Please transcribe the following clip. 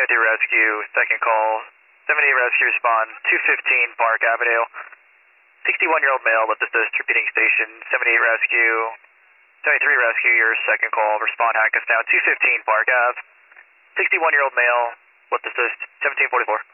Rescue, second call. 78 Rescue respond, 215 Park Avenue. 61-year-old male with assist, repeating station. 78 Rescue. 73 Rescue, your second call. Respond Hackettstown, 215 Park Ave. 61-year-old male with assist, 1744.